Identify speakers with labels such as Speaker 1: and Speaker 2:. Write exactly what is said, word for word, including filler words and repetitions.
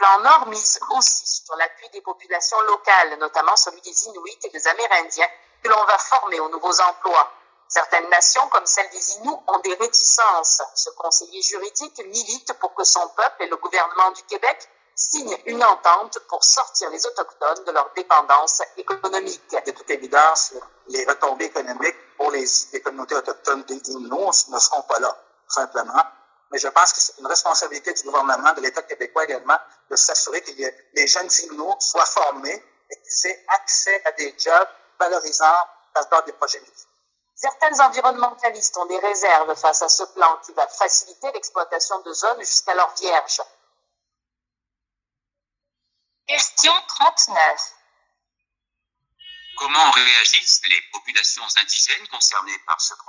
Speaker 1: plan Nord mise aussi sur l'appui des populations locales, notamment celui des Inuits et des Amérindiens, que l'on va former aux nouveaux emplois. Certaines nations, comme celle des Inuits, ont des réticences. Ce conseiller juridique milite pour que son peuple et le gouvernement du Québec signent une entente pour sortir les Autochtones de leur dépendance économique.
Speaker 2: De toute évidence, les retombées économiques pour les, les communautés autochtones des Inuits ne seront pas là, simplement. Mais je pense que c'est une responsabilité du gouvernement, de l'État québécois également, de s'assurer que les jeunes Inuits soient formés et qu'ils aient accès à des jobs valorisants dans le cadre des projets miniers.
Speaker 1: Certains environnementalistes ont des réserves face à ce plan qui va faciliter l'exploitation de zones jusqu'alors vierges. Question trente-neuf.
Speaker 3: Comment réagissent les populations indigènes concernées par ce projet ?